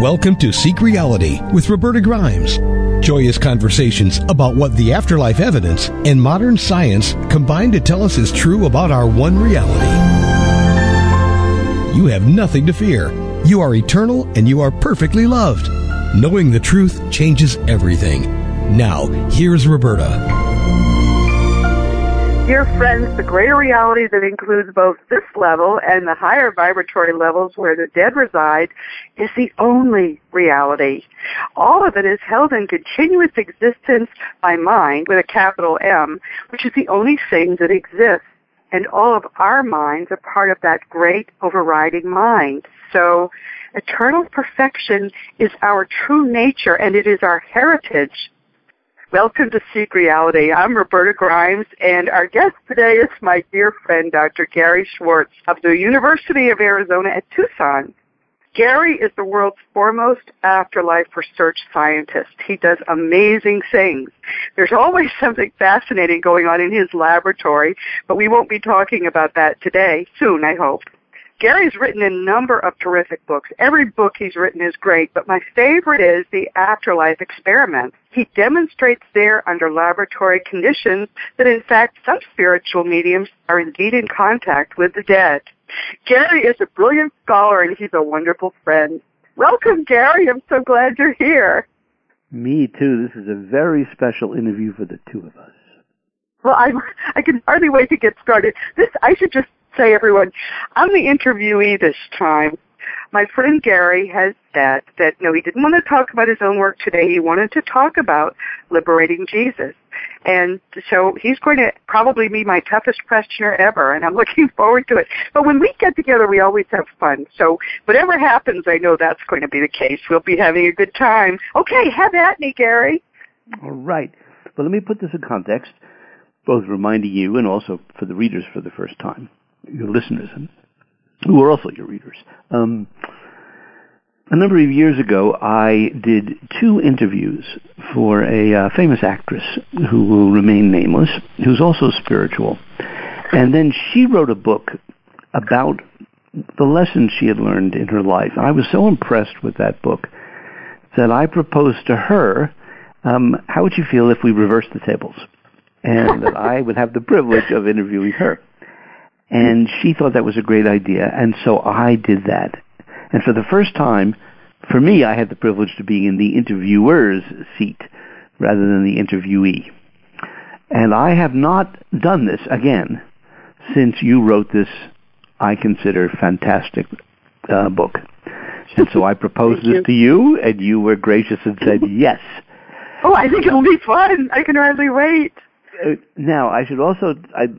Welcome to Seek Reality with Roberta Grimes. Joyous conversations about what the afterlife evidence and modern science combine to tell us is true about our one reality. You have nothing to fear. You are eternal and you are perfectly loved. Knowing the truth changes everything. Now, here's Roberta. Dear friends, the greater reality that includes both this level and the higher vibratory levels where the dead reside is the only reality. All of it is held in continuous existence by mind, with a capital M, which is the only thing that exists. And all of our minds are part of that great overriding mind. So eternal perfection is our true nature, and it is our heritage. Welcome to Seek Reality. I'm Roberta Grimes, and our guest today is my dear friend, Dr. Gary Schwartz of the University of Arizona at Tucson. Gary is the world's foremost afterlife research scientist. He does amazing things. There's always something fascinating going on in his laboratory, but we won't be talking about that today. Soon, I hope. Gary's written a number of terrific books. Every book he's written is great, but my favorite is The Afterlife Experiment. He demonstrates there under laboratory conditions that, in fact, some spiritual mediums are indeed in contact with the dead. Gary is a brilliant scholar, and he's a wonderful friend. Welcome, Gary. I'm so glad you're here. Me, too. This is a very special interview for the two of us. Well, I can hardly wait to get started. I should just say, everyone, I'm the interviewee this time. My friend Gary has said that, no, he didn't want to talk about his own work today. He wanted to talk about liberating Jesus. And so he's going to probably be my toughest questioner ever, and I'm looking forward to it. But when we get together, we always have fun. So whatever happens, I know that's going to be the case. We'll be having a good time. Okay, have at me, Gary. All right. Well, let me put this in context, both reminding you and also for the readers for the first time, your listeners, who are also your readers. A number of years ago, I did 2 interviews for a famous actress who will remain nameless, who's also spiritual. And then she wrote a book about the lessons she had learned in her life. I was so impressed with that book that I proposed to her, how would you feel if we reversed the tables? And that I would have the privilege of interviewing her. And she thought that was a great idea, and so I did that. And for the first time, for me, I had the privilege to be in the interviewer's seat rather than the interviewee. And I have not done this again since you wrote this, I consider, fantastic book. And so I proposed this to you, and you were gracious and said yes. Oh, I think it'll be fun. I can hardly wait. Now, I should also,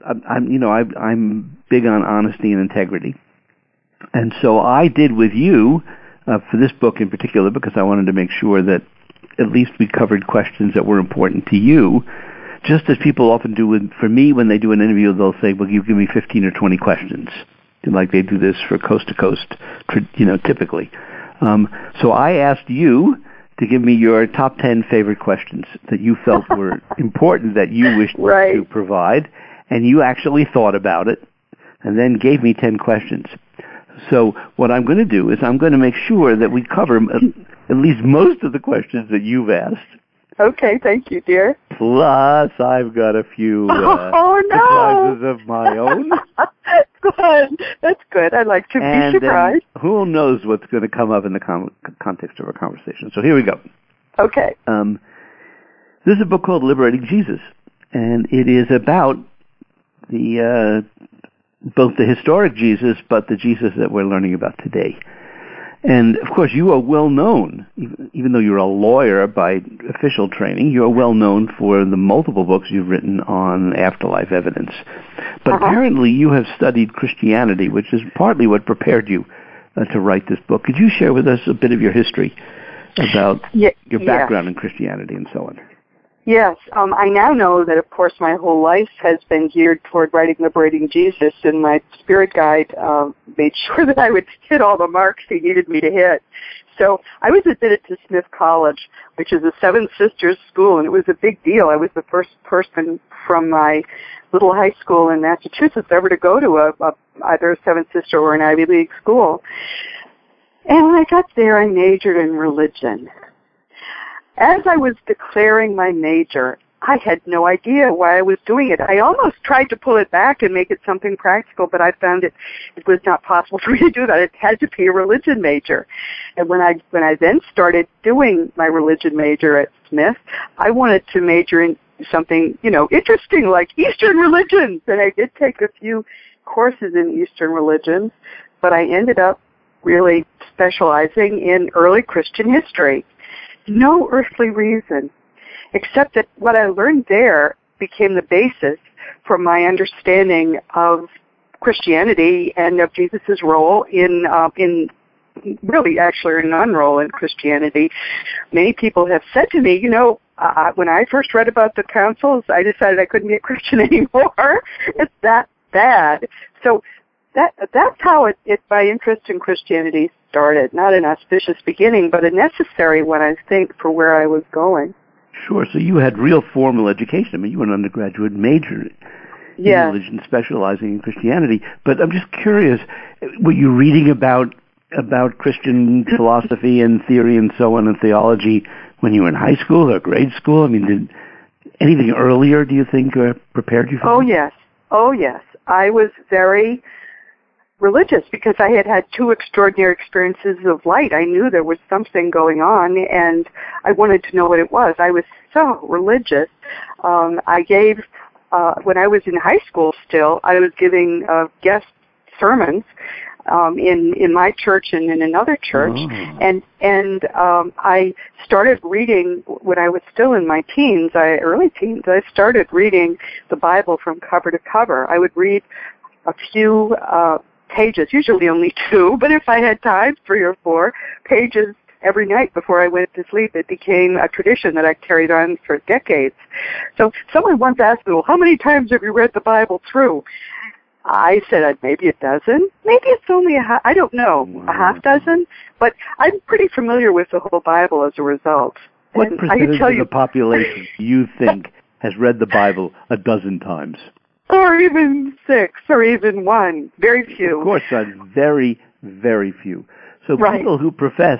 I'm big on honesty and integrity. And so I did with you, for this book in particular, because I wanted to make sure that at least we covered questions that were important to you, just as people often do for me when they do an interview, they'll say, well, you give me 15 or 20 questions, like they do this for Coast to Coast, typically. So I asked you to give me your top 10 favorite questions that you felt were important that you wished to provide, and you actually thought about it and then gave me 10 questions. So what I'm going to do is I'm going to make sure that we cover at least most of the questions that you've asked. Okay, thank you, dear. Plus, I've got a few surprises of my own. Good. That's good. I like to be surprised. Who knows what's going to come up in the context of our conversation. So here we go. Okay. This is a book called Liberating Jesus, and it is about the both the historic Jesus, but the Jesus that we're learning about today. And, of course, you are well known, even though you're a lawyer by official training, you are well known for the multiple books you've written on afterlife evidence. But apparently you have studied Christianity, which is partly what prepared you to write this book. Could you share with us a bit of your history about your background in Christianity and so on? Yes, I now know that, of course, my whole life has been geared toward writing Liberating Jesus, and my spirit guide made sure that I would hit all the marks he needed me to hit. So I was admitted to Smith College, which is a Seven Sisters school, and it was a big deal. I was the first person from my little high school in Massachusetts ever to go to either a Seven Sister or an Ivy League school. And I got there, I majored in religion. As I was declaring my major, I had no idea why I was doing it. I almost tried to pull it back and make it something practical, but I found it was not possible for me to do that. It had to be a religion major. And when I then started doing my religion major at Smith, I wanted to major in something, interesting like Eastern religions. And I did take a few courses in Eastern religions, but I ended up really specializing in early Christian history. No earthly reason, except that what I learned there became the basis for my understanding of Christianity and of Jesus' role in really actually a non-role in Christianity. Many people have said to me, when I first read about the councils, I decided I couldn't be a Christian anymore. It's that bad. So that's how my interest in Christianity started. Not an auspicious beginning, but a necessary one, I think, for where I was going. Sure. So you had real formal education. I mean, you were an undergraduate major in religion, specializing in Christianity. But I'm just curious, were you reading about Christian philosophy and theory and so on and theology when you were in high school or grade school? I mean, did anything earlier, do you think, prepared you for that? Oh, yes. I was very religious because I had had two extraordinary experiences of light. I knew there was something going on, and I wanted to know what it was. I was so religious. I gave, when I was in high school still, I was giving guest sermons in my church and in another church, and I started reading when I was still in my early teens. I started reading the Bible from cover to cover. I would read a few pages, usually only 2, but if I had time, 3 or 4 pages every night before I went to sleep. It became a tradition that I carried on for decades. So someone once asked me, well, how many times have you read the Bible through? I said maybe a dozen. Maybe it's only I don't know, a half dozen. But I'm pretty familiar with the whole Bible as a result. What percentage of the population do you think has read the Bible a dozen times? Or even 6, or even 1. Very few. Of course, very, very few. So people who profess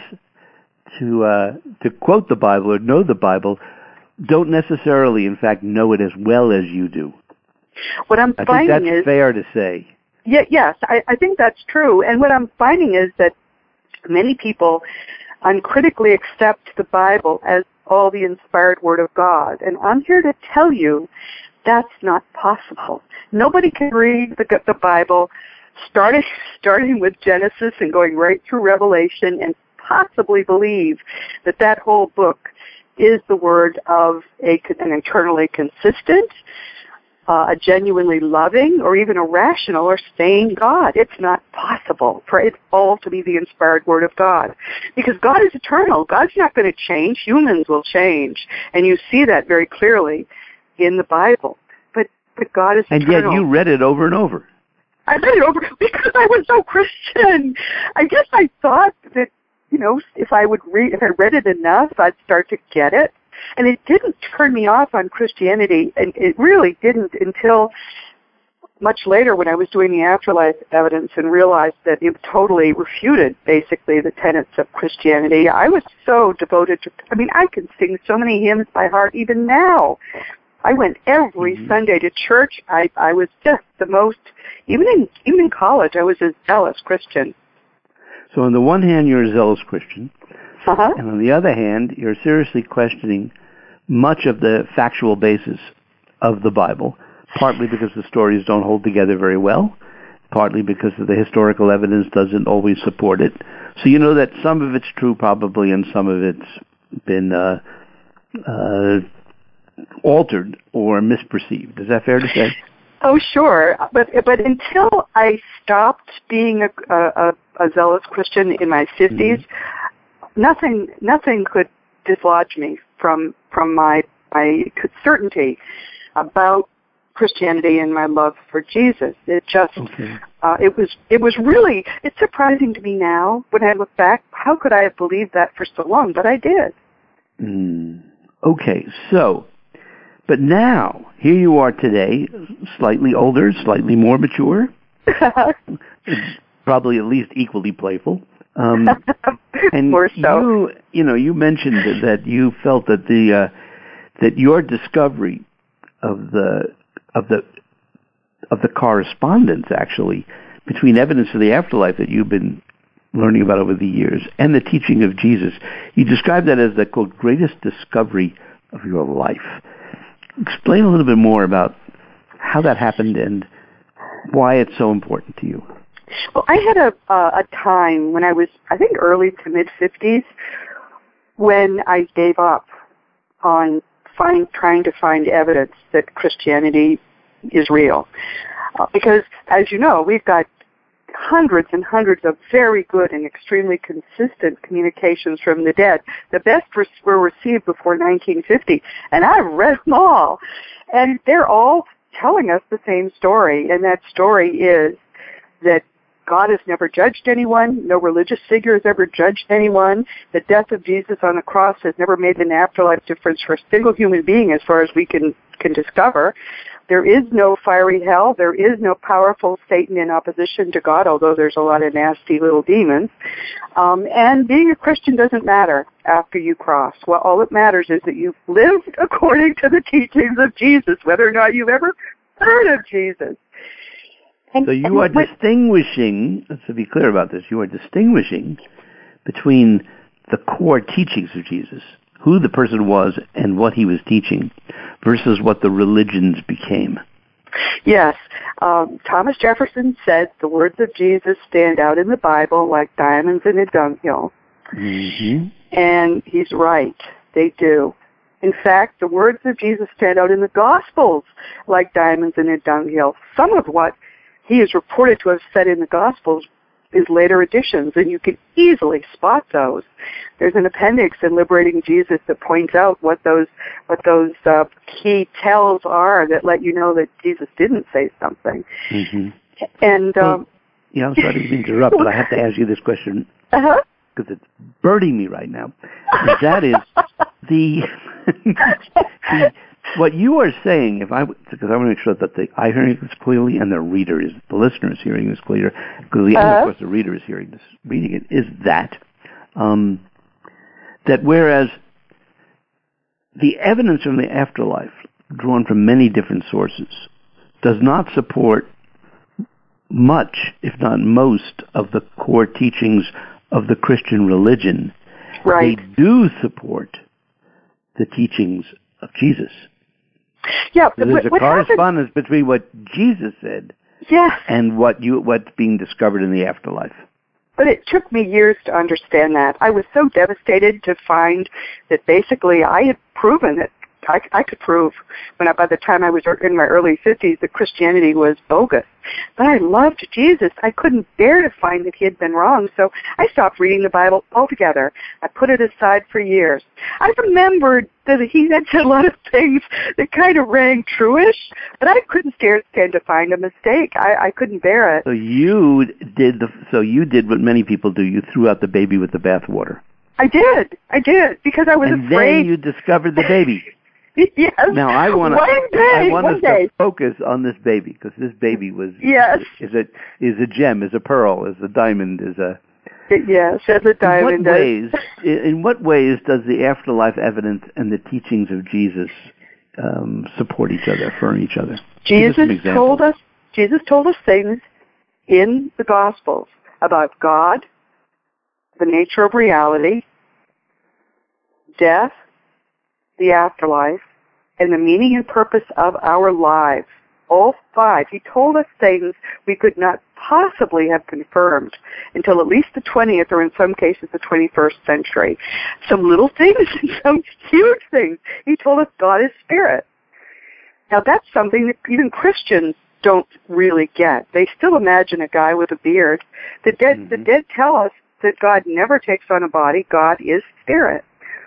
to quote the Bible or know the Bible don't necessarily, in fact, know it as well as you do. What I'm finding I think that's fair to say. Yes, I think that's true. And what I'm finding is that many people uncritically accept the Bible as all the inspired Word of God. And I'm here to tell you that's not possible. Nobody can read the Bible starting with Genesis and going right through Revelation and possibly believe that whole book is the word of an eternally consistent, a genuinely loving, or even a rational or sane God. It's not possible for it all to be the inspired Word of God. Because God is eternal. God's not going to change. Humans will change. And you see that very clearly in the Bible. But God is eternal. And yet you read it over and over. I read it over because I was so Christian. I guess I thought that, if I read it enough, I'd start to get it. And it didn't turn me off on Christianity, and it really didn't until much later when I was doing the afterlife evidence and realized that it totally refuted, basically, the tenets of Christianity. I was so devoted to, I can sing so many hymns by heart even now. I went every Sunday to church. I was just the most, even in college, I was a zealous Christian. So on the one hand, you're a zealous Christian, and on the other hand, you're seriously questioning much of the factual basis of the Bible, partly because the stories don't hold together very well, partly because of the historical evidence doesn't always support it. So you know that some of it's true probably, and some of it's been altered or misperceived. Is that fair to say? Oh, sure. But until I stopped being a zealous Christian in my 50s, nothing could dislodge me from my certainty about Christianity and my love for Jesus. It just it was really, it's surprising to me now when I look back. How could I have believed that for so long? But I did. Okay, so but now, here you are today, slightly older, slightly more mature, probably at least equally playful. And more so. you mentioned that you felt that that your discovery of the correspondence actually between evidence of the afterlife that you've been learning about over the years and the teaching of Jesus, you described that as the, quote, greatest discovery of your life. Explain a little bit more about how that happened and why it's so important to you. Well, I had a time when I was, I think, early to mid-50s when I gave up on trying to find evidence that Christianity is real. Because, as you know, we've got hundreds and hundreds of very good and extremely consistent communications from the dead. The best were received before 1950, and I've read them all. And they're all telling us the same story, and that story is that God has never judged anyone. No religious figure has ever judged anyone. The death of Jesus on the cross has never made an afterlife difference for a single human being as far as we can discover. There is no fiery hell. There is no powerful Satan in opposition to God, although there's a lot of nasty little demons. And being a Christian doesn't matter after you cross. Well, all that matters is that you've lived according to the teachings of Jesus, whether or not you've ever heard of Jesus. So you are distinguishing, let's be clear about this, you are distinguishing between the core teachings of Jesus, who the person was and what he was teaching, versus what the religions became. Yes. Thomas Jefferson said the words of Jesus stand out in the Bible like diamonds in a dunghill. Mm-hmm. And he's right. They do. In fact, the words of Jesus stand out in the Gospels like diamonds in a dunghill. Some of what he is reported to have said in the Gospels is later additions, and you can easily spot those. There's an appendix in Liberating Jesus that points out what those key tells are that let you know that Jesus didn't say something. Mm-hmm. And I'm sorry to interrupt, but I have to ask you this question because it's burning me right now. And that is what you are saying, because I want to make sure that I hearing this clearly and the listener is hearing this clearly, and of course the reader is reading it, is that whereas the evidence from the afterlife, drawn from many different sources, does not support much, if not most, of the core teachings of the Christian religion, right. They do support the teachings of Jesus. Yeah, so there's a correspondence between what Jesus said and what's being discovered in the afterlife. But it took me years to understand that. I was so devastated to find that basically I had proven that I could prove by the time I was in my early 50s that Christianity was bogus. But I loved Jesus. I couldn't bear to find that he had been wrong, so I stopped reading the Bible altogether. I put it aside for years. I remembered that he had said a lot of things that kind of rang true-ish, but I couldn't stand to find a mistake. I couldn't bear it. So you did what many people do. You threw out the baby with the bathwater. I did, because I was afraid. And then you discovered the baby. Yes. Now I want us to focus on this baby, because this baby is a gem, is a pearl, is a diamond, is a as a diamond. In what ways does the afterlife evidence and the teachings of Jesus support each other, affirm each other? Jesus told us things in the Gospels about God, the nature of reality, death, the afterlife, and the meaning and purpose of our lives. All five. He told us things we could not possibly have confirmed until at least the 20th, or in some cases the 21st century. Some little things and some huge things. He told us God is spirit. Now that's something that even Christians don't really get. They still imagine a guy with a beard. The dead tell us that God never takes on a body. God is spirit.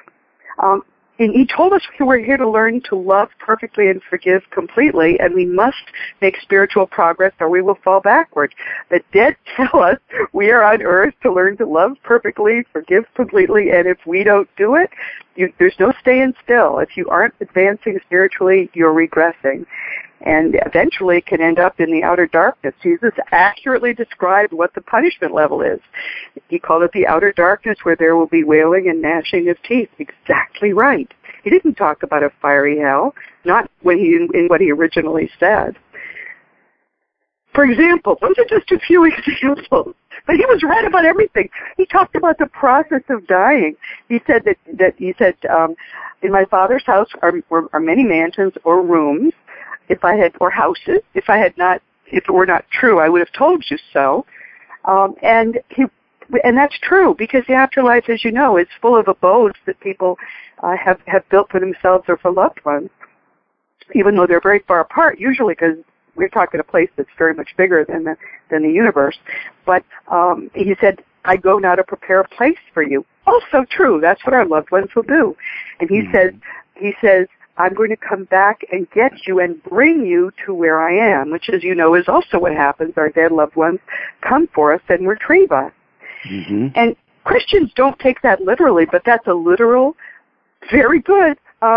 And he told us we were here to learn to love perfectly and forgive completely, and we must make spiritual progress or we will fall backward. The dead tell us we are on earth to learn to love perfectly, forgive completely, and if we don't do it, there's no staying still. If you aren't advancing spiritually, you're regressing. And eventually can end up in the outer darkness. Jesus accurately described what the punishment level is. He called it the outer darkness where there will be wailing and gnashing of teeth. Exactly right. He didn't talk about a fiery hell, not when in what he originally said. For example, those are just a few examples. But he was right about everything. He talked about the process of dying. He said in my Father's house are many mansions or rooms. Or houses. If it were not true, I would have told you so. And that's true, because the afterlife, as you know, is full of abodes that people have built for themselves or for loved ones, even though they're very far apart, usually because we're talking a place that's very much bigger than the universe. But he said, I go now to prepare a place for you. Also true. That's what our loved ones will do. And he says, I'm going to come back and get you and bring you to where I am, which, as you know, is also what happens. Our dead loved ones come for us and retrieve us. Mm-hmm. And Christians don't take that literally, but that's a literal, very good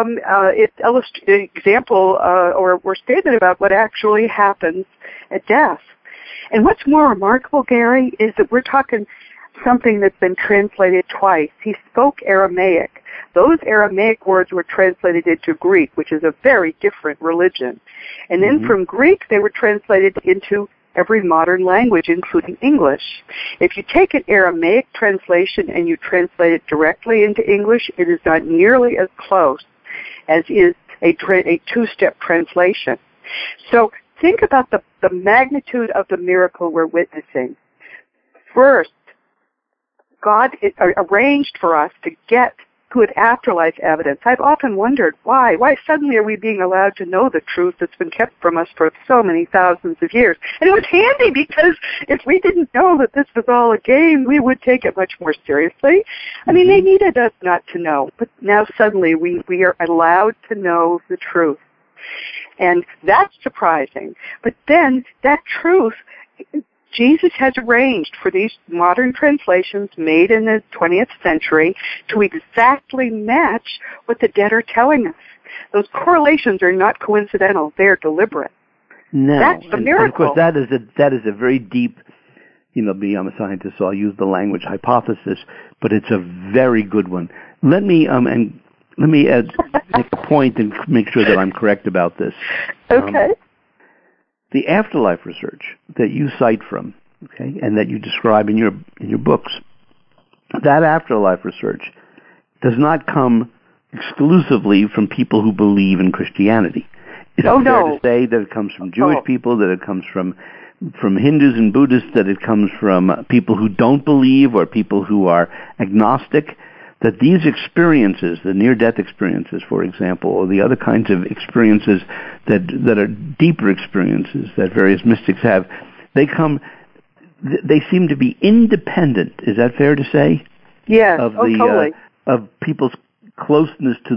example or statement about what actually happens at death. And what's more remarkable, Gary, is that we're talking something that's been translated twice. He spoke Aramaic. Those Aramaic words were translated into Greek, which is a very different religion. And then from Greek, they were translated into every modern language, including English. If you take an Aramaic translation and you translate it directly into English, it is not nearly as close as is a two-step translation. So think about the magnitude of the miracle we're witnessing. First, God arranged for us to get good afterlife evidence. I've often wondered why. Why suddenly are we being allowed to know the truth that's been kept from us for so many thousands of years? And it was handy, because if we didn't know that this was all a game, we would take it much more seriously. I mean, they needed us not to know, but now suddenly we are allowed to know the truth. And that's surprising. But then that truth, Jesus has arranged for these modern translations made in the 20th century to exactly match what the dead are telling us. Those correlations are not coincidental. They're deliberate. No. That's the miracle. And of course, that is a very deep, I'm a scientist, so I'll use the language hypothesis, but it's a very good one. Let me make a point and make sure that I'm correct about this. Okay. The afterlife research that you cite from, okay, and that you describe in your books, that afterlife research does not come exclusively from people who believe in Christianity. Is it fair to say that it comes from Jewish people, that it comes from Hindus and Buddhists, that it comes from people who don't believe or people who are agnostic? That these experiences, the near-death experiences, for example, or the other kinds of experiences that are deeper experiences that various mystics have, they seem to be independent. Is that fair to say? Yes. Totally. Of people's closeness to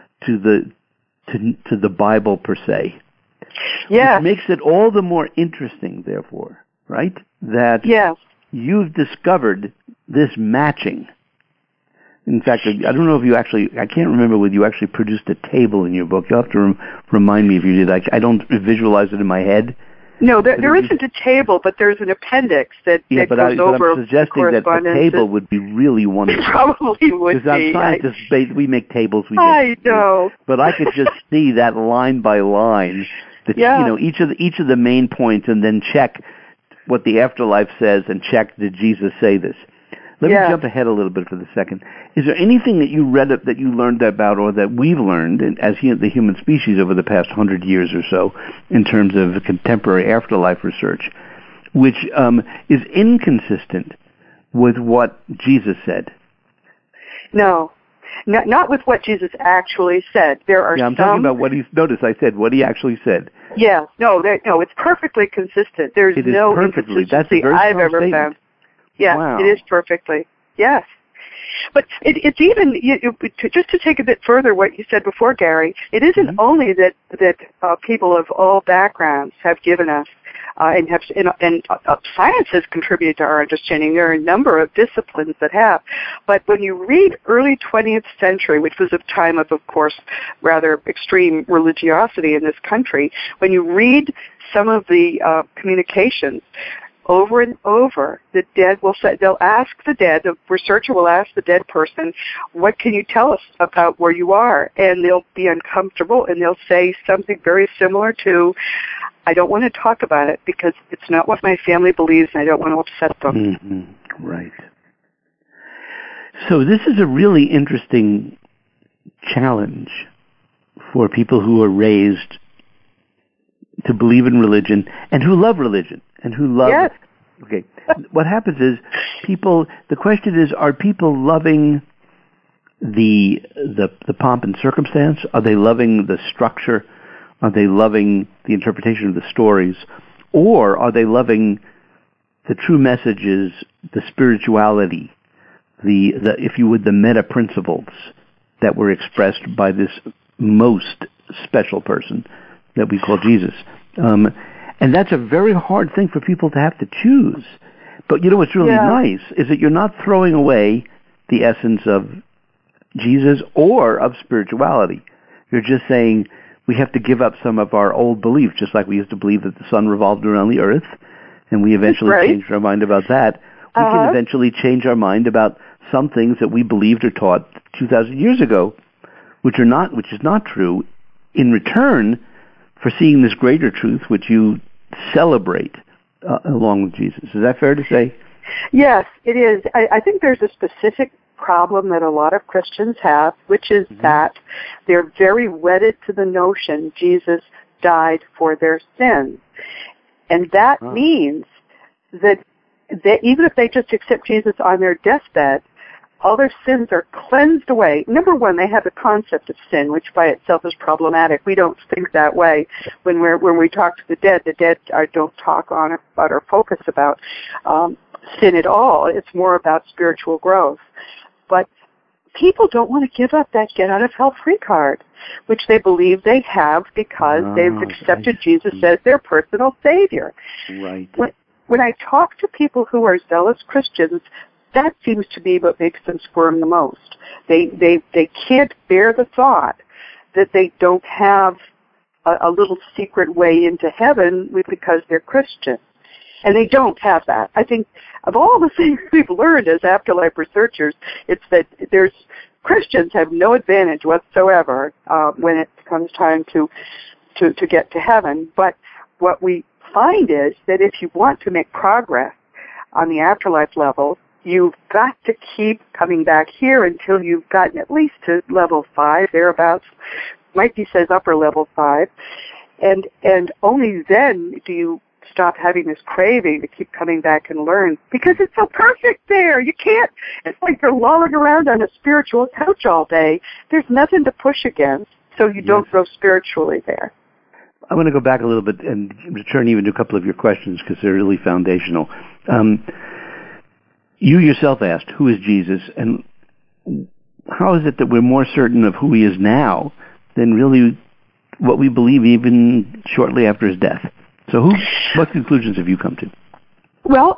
the Bible per se. Yeah. Which makes it all the more interesting, therefore, right? That you've discovered this matching. In fact, I don't know if I can't remember whether you actually produced a table in your book. You'll have to remind me if you did. I don't visualize it in my head. No, there isn't a table, but there's an appendix that goes over. I'm suggesting that a table would be really wonderful. It probably would be. Because as scientists, we make tables. I know. But I could just see that line by line, each of the main points, and then check what the afterlife says, and check, did Jesus say this? Let me jump ahead a little bit for the second. Is there anything that you read, that you learned about, or that we've learned as the human species over the past 100 years or so, in terms of contemporary afterlife research, which is inconsistent with what Jesus said? No. Not with what Jesus actually said. There are I'm talking about what he. Notice I said what he actually said. Yeah. No, it's perfectly consistent. There's no inconsistency I've ever found. Yes, wow. It is perfectly. Yes. But it's even, just to take a bit further what you said before, Gary, it isn't only that people of all backgrounds have given us and science has contributed to our understanding. There are a number of disciplines that have. But when you read early 20th century, which was a time of course, rather extreme religiosity in this country, when you read some of the communications, over and over, the dead will say, they'll ask the researcher will ask the dead person, what can you tell us about where you are? And they'll be uncomfortable and they'll say something very similar to, I don't want to talk about it because it's not what my family believes and I don't want to upset them. Mm-hmm. Right. So this is a really interesting challenge for people who are raised to believe in religion and who love religion. And who love... Yes. Okay. What happens is the question is, are people loving the pomp and circumstance? Are they loving the structure? Are they loving the interpretation of the stories? Or are they loving the true messages, the spirituality, the if you would, the meta principles that were expressed by this most special person that we call Jesus? And that's a very hard thing for people to have to choose. But you know what's really nice is that you're not throwing away the essence of Jesus or of spirituality. You're just saying we have to give up some of our old beliefs, just like we used to believe that the sun revolved around the earth, and we eventually changed our mind about that. We can eventually change our mind about some things that we believed or taught 2,000 years ago, which is not true, in return for seeing this greater truth, which you celebrate along with Jesus. Is that fair to say? Yes, it is. I think there's a specific problem that a lot of Christians have, which is that they're very wedded to the notion Jesus died for their sins. And that means that even if they just accept Jesus on their deathbed, all their sins are cleansed away. Number one, they have the concept of sin, which by itself is problematic. We don't think that way when we talk to the dead. The dead don't talk on about or focus about sin at all. It's more about spiritual growth. But people don't want to give up that get-out-of-hell-free card, which they believe they have because they've accepted Jesus as their personal Savior. Right. When I talk to people who are zealous Christians, that seems to be what makes them squirm the most. They can't bear the thought that they don't have a little secret way into heaven because they're Christian. And they don't have that. I think of all the things we've learned as afterlife researchers, it's that Christians have no advantage whatsoever when it comes time to get to heaven. But what we find is that if you want to make progress on the afterlife level, you've got to keep coming back here until you've gotten at least to level 5, thereabouts. Mikey says upper level 5. And only then do you stop having this craving to keep coming back and learn, because it's so perfect there. You can't, it's like you're lolling around on a spiritual couch all day. There's nothing to push against, so you don't grow spiritually there. I want to go back a little bit and return even to a couple of your questions because they're really foundational. You yourself asked, who is Jesus, and how is it that we're more certain of who he is now than really what we believe even shortly after his death? So what conclusions have you come to? Well,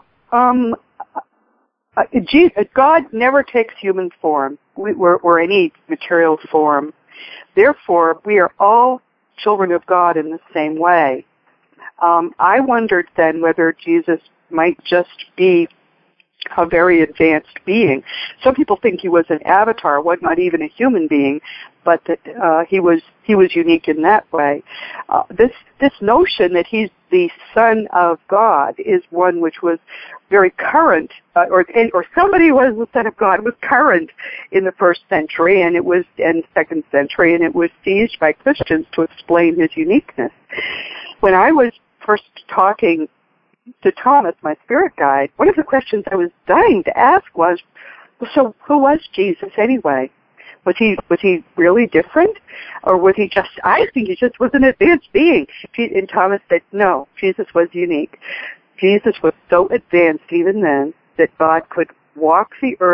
God never takes human form or any material form. Therefore, we are all children of God in the same way. I wondered then whether Jesus might just be a very advanced being. Some people think he was an avatar, not even a human being, but that he was unique in that way. This notion that he's the Son of God is one which was very current, or somebody was the Son of God was current in the 1st century and 2nd century, and it was seized by Christians to explain his uniqueness. When I was first talking to Thomas, my spirit guide, one of the questions I was dying to ask was, so who was Jesus anyway? Was he really different? Or was he just, I think he just was an advanced being. And Thomas said, no, Jesus was unique. Jesus was so advanced even then that God could walk the earth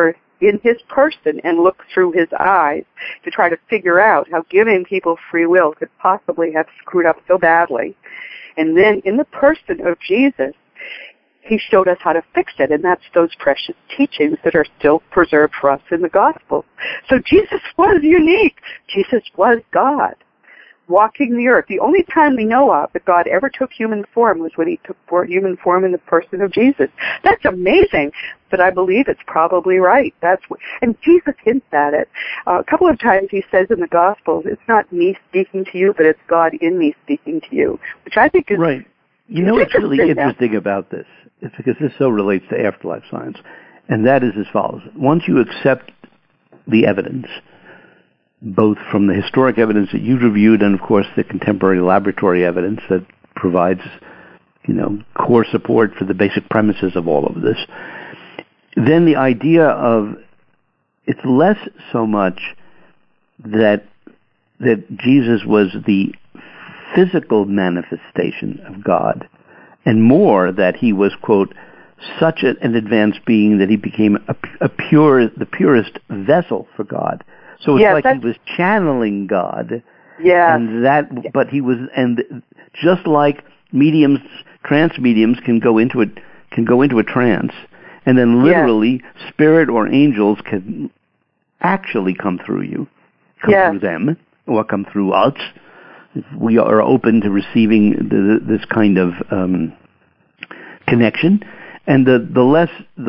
in his person and look through his eyes to try to figure out how giving people free will could possibly have screwed up so badly. And then in the person of Jesus, he showed us how to fix it, and that's those precious teachings that are still preserved for us in the Gospels. So Jesus was unique. Jesus was God, walking the earth. The only time we know of that God ever took human form was when he took human form in the person of Jesus. That's amazing, but I believe it's probably right. And Jesus hints at it. A couple of times he says in the Gospels, it's not me speaking to you, but it's God in me speaking to you, which I think is... Right. You know what's really interesting about this? It's because this so relates to afterlife science, and that is as follows. Once you accept the evidence, both from the historic evidence that you've reviewed and, of course, the contemporary laboratory evidence that provides, core support for the basic premises of all of this, then the idea of it's less so much that Jesus was the physical manifestation of God, and more that he was, quote, such an advanced being that he became the purest vessel for God. So it's like he was channeling God. Yeah. But he was, and just like trance mediums can go into a trance, and then literally spirit or angels can actually come through you, through them, or come through us. If we are open to receiving this kind of connection, and the less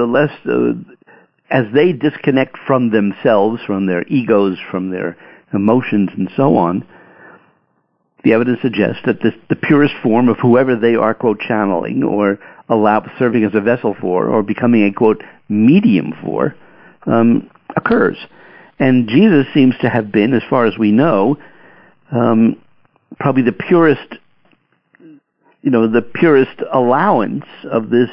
as they disconnect from themselves, from their egos, from their emotions, and so on, the evidence suggests that the purest form of whoever they are, quote, channeling or serving as a vessel for, or becoming a, quote, medium for, occurs. And Jesus seems to have been, as far as we know, probably the purest allowance of this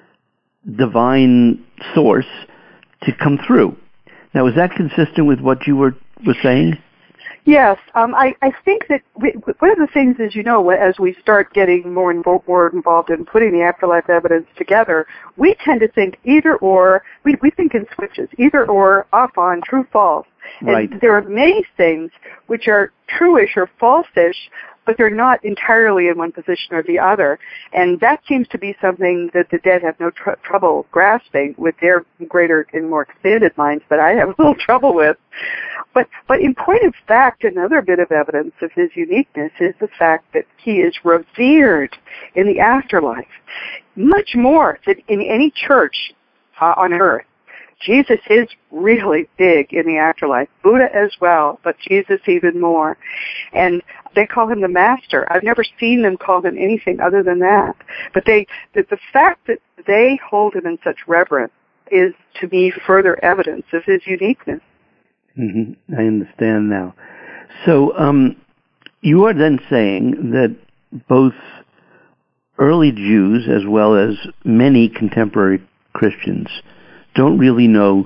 divine source to come through. Now, is that consistent with what you were saying? Yes. I think that one of the things is, as we start getting more involved in putting the afterlife evidence together, we tend to think either or, we think in switches, either or, off on, true, false. Right. And there are many things which are true-ish or false-ish, but they're not entirely in one position or the other. And that seems to be something that the dead have no trouble grasping with their greater and more expanded minds, but I have a little trouble with. But in point of fact, another bit of evidence of his uniqueness is the fact that he is revered in the afterlife, much more than in any church on earth. Jesus is really big in the afterlife. Buddha as well, but Jesus even more. And they call him the master. I've never seen them call him anything other than that. But the fact that they hold him in such reverence is, to me, further evidence of his uniqueness. Mm-hmm. I understand now. So you are then saying that both early Jews as well as many contemporary Christians don't really know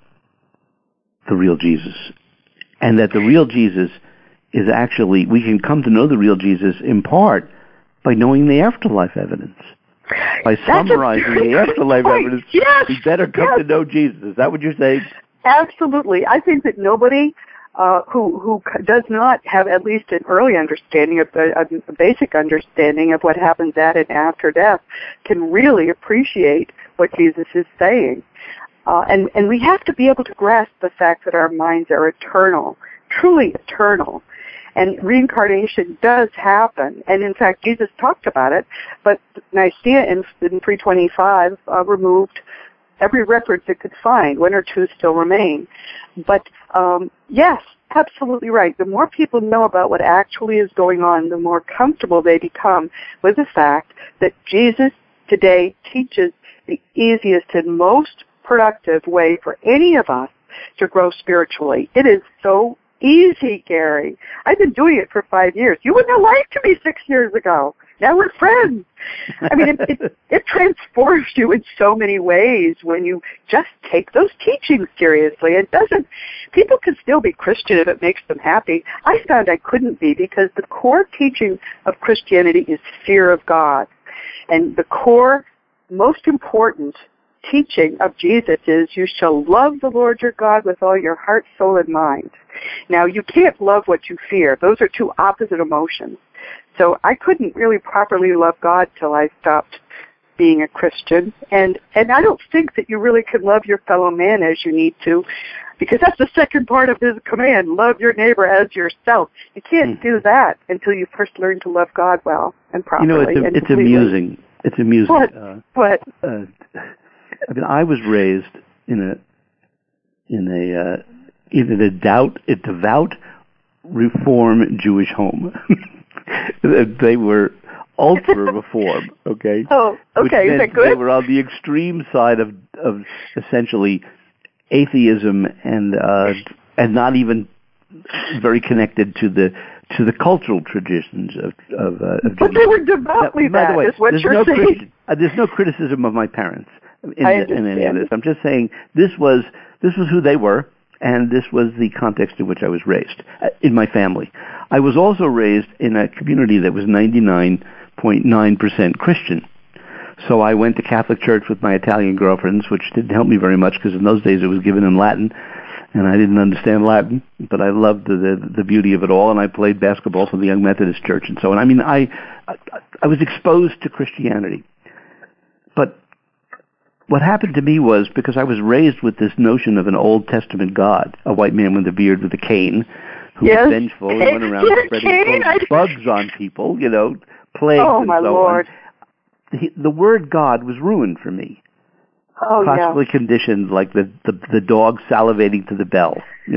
the real Jesus, and that the real Jesus is actually, we can come to know the real Jesus in part by knowing the afterlife evidence. By summarizing the afterlife evidence, we better come to know Jesus. Is that what you're saying? Absolutely. I think that nobody who does not have at least an early understanding of a basic understanding of what happens at and after death can really appreciate what Jesus is saying. And we have to be able to grasp the fact that our minds are eternal, truly eternal. And reincarnation does happen. And in fact, Jesus talked about it, but Nicaea in 325 removed every record it could find. One or two still remain. But yes, absolutely right. The more people know about what actually is going on, the more comfortable they become with the fact that Jesus today teaches the easiest and most productive way for any of us to grow spiritually. It is so easy, Gary. I've been doing it for 5 years. You wouldn't have liked me 6 years ago. Now we're friends. I mean, it transforms you in so many ways when you just take those teachings seriously. People can still be Christian if it makes them happy. I found I couldn't be because the core teaching of Christianity is fear of God. And the core, most important teaching of Jesus is you shall love the Lord your God with all your heart, soul, and mind. Now, you can't love what you fear. Those are two opposite emotions. So I couldn't really properly love God till I stopped being a Christian. And I don't think that you really can love your fellow man as you need to, because that's the second part of his command, love your neighbor as yourself. You can't do that until you first learn to love God well and properly. It's amusing. It's amusing. What? I mean, I was raised in a devout Reform Jewish home. They were ultra Reform, okay? Oh, okay. Is that good? They were on the extreme side of essentially atheism and not even very connected to the cultural traditions of But they were devoutly by the way, is what you're saying. There's no criticism of my parents in any of this. I'm just saying this was who they were, and this was the context in which I was raised in my family. I was also raised in a community that was 99.9% Christian. So I went to Catholic church with my Italian girlfriends, which didn't help me very much because in those days it was given in Latin, and I didn't understand Latin, but I loved the beauty of it all, and I played basketball for the Young Methodist Church and so on. I mean, I was exposed to Christianity. But what happened to me was, because I was raised with this notion of an Old Testament God, a white man with a beard with a cane, who was vengeful and went around spreading bugs on people, plagues and so Lord. on. The word God was ruined for me. Possibly conditioned like the dog salivating to the bell,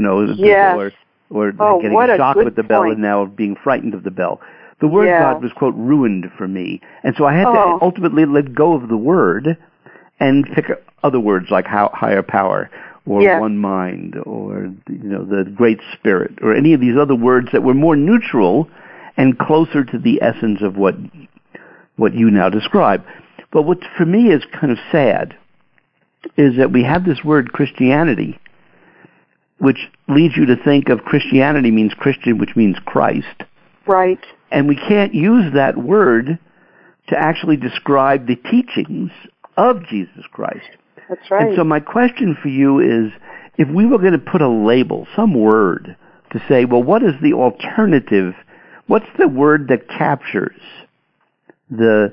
or getting shocked with the bell and now being frightened of the bell. The word God was, quote, ruined for me. And so I had to ultimately let go of the word and pick other words like higher power or one mind or, the great spirit or any of these other words that were more neutral and closer to the essence of what you now describe. But what for me is kind of sad is that we have this word Christianity, which leads you to think of Christianity means Christian, which means Christ. Right. And we can't use that word to actually describe the teachings of Jesus Christ. That's right. And so my question for you is, if we were going to put a label, some word, to say, well, what is the alternative? What's the word that captures the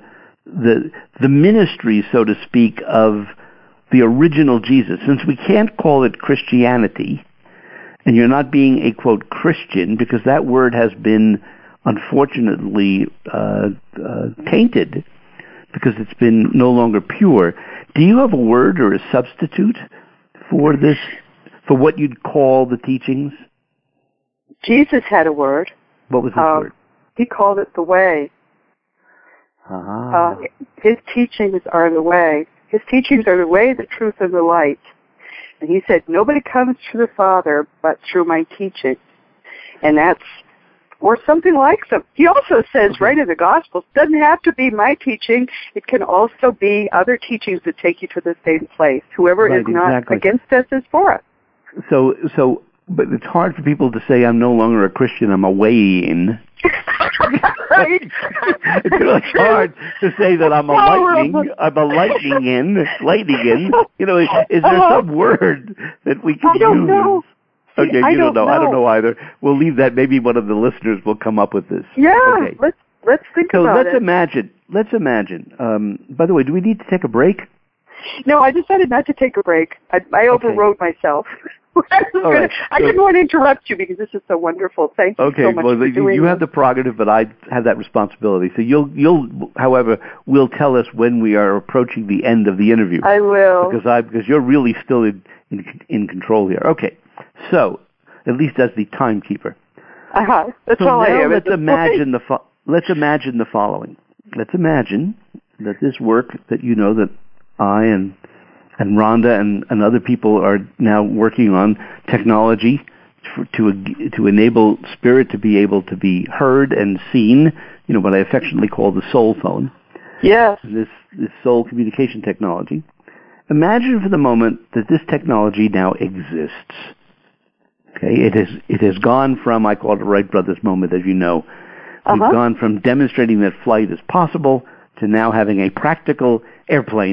ministry, so to speak, of the original Jesus? Since we can't call it Christianity, and you're not being a, quote, Christian, because that word has been, unfortunately, tainted, because it's been no longer pure. Do you have a word or a substitute for this, for what you'd call the teachings? Jesus had a word. What was his word? He called it the way. His teachings are the way. His teachings are the way, the truth, and the light. And he said, nobody comes to the Father but through my teaching. And that's, or something like them. He also says right in the Gospels, it doesn't have to be my teaching. It can also be other teachings that take you to the same place. Whoever is not against us is for us. So, but it's hard for people to say, I'm no longer a Christian, I'm a way-in. Right. It's really hard to say that I'm a lightning in. Is there some word that we can use? I don't know. Okay, you don't know. I don't know either. We'll leave that. Maybe one of the listeners will come up with this. Yeah, okay. let's think about it. Let's imagine. By the way, do we need to take a break? No, I decided not to take a break. I overrode myself. I didn't want to interrupt you because this is so wonderful. Thank you so much for doing you have the prerogative, but I have that responsibility. So you'll, however, will tell us when we are approaching the end of the interview. I will. Because you're really still in control here. Okay. So, at least as the timekeeper. That's so all I am. Let's imagine the following. Let's imagine that this work that that I and Rhonda and other people are now working on technology to enable spirit to be able to be heard and seen, what I affectionately call the soul phone. Yes. This soul communication technology. Imagine for the moment that this technology now exists. Okay, it has gone from, I call it a Wright Brothers moment, as you know. We've gone from demonstrating that flight is possible to now having a practical airplane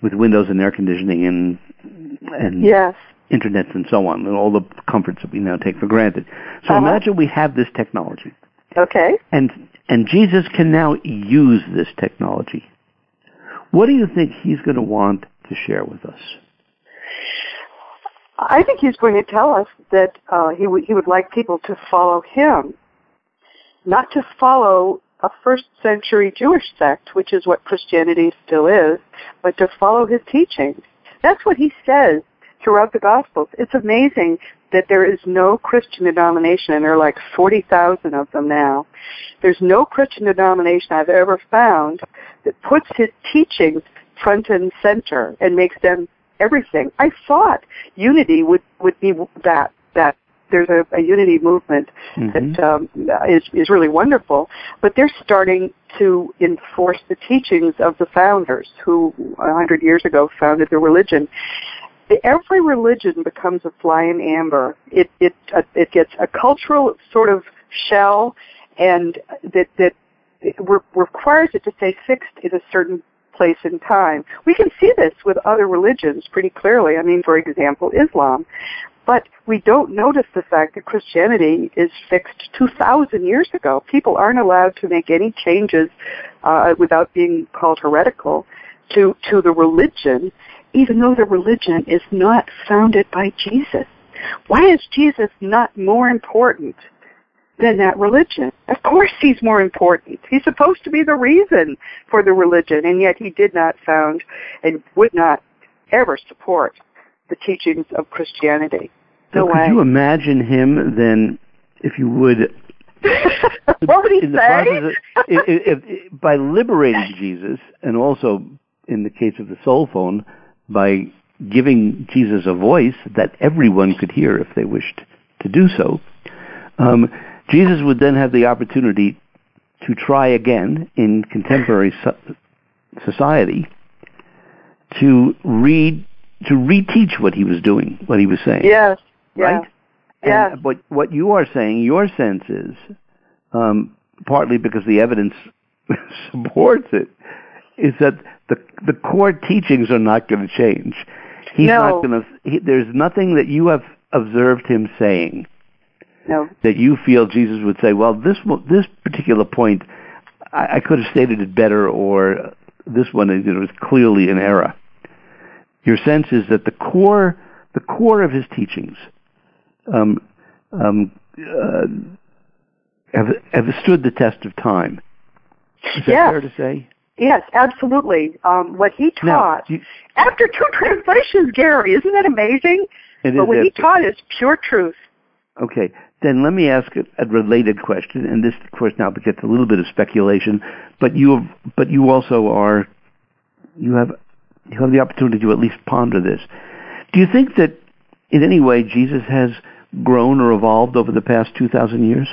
with windows and air conditioning and yes. internet and so on, and all the comforts that we now take for granted. So imagine we have this technology. Okay. And Jesus can now use this technology. What do you think he's going to want to share with us? I think he's going to tell us that he would like people to follow him, not to follow a first-century Jewish sect, which is what Christianity still is, but to follow his teachings. That's what he says throughout the Gospels. It's amazing that there is no Christian denomination, and there are like 40,000 of them now. There's no Christian denomination I've ever found that puts his teachings front and center and makes them everything. I thought unity would be that there's a unity movement that is really wonderful, but they're starting to enforce the teachings of the founders who 100 years ago founded the religion. Every religion becomes a fly in amber. It gets a cultural sort of shell, and that requires it to stay fixed in a certain place in time. We can see this with other religions pretty clearly. I mean, for example, Islam. But we don't notice the fact that Christianity is fixed 2,000 years ago. People aren't allowed to make any changes without being called heretical to the religion, even though the religion is not founded by Jesus. Why is Jesus not more important than that religion? Of course he's more important. He's supposed to be the reason for the religion, and yet he did not found and would not ever support the teachings of Christianity. No way. Could you imagine him then, if you would... What would he say? By liberating Jesus, and also, in the case of the soul phone, by giving Jesus a voice that everyone could hear if they wished to do so, Jesus would then have the opportunity to try again in contemporary society to reteach what he was doing, what he was saying. Yes. Right? Yes. And what you are saying, your sense is, partly because the evidence supports it, is that the core teachings are not going to change. He's not going to. There's nothing that you have observed him saying that you feel Jesus would say, well, this particular point, I could have stated it better, or this one is clearly an error. Your sense is that the core of his teachings have stood the test of time. Is that fair to say? Yes, absolutely. What he taught, after 2 translations, Gary, isn't that amazing? But what he taught is pure truth. Okay, then let me ask a related question, and this, of course, now gets a little bit of speculation. But you also have the opportunity to at least ponder this. Do you think that in any way Jesus has grown or evolved over the past 2,000 years?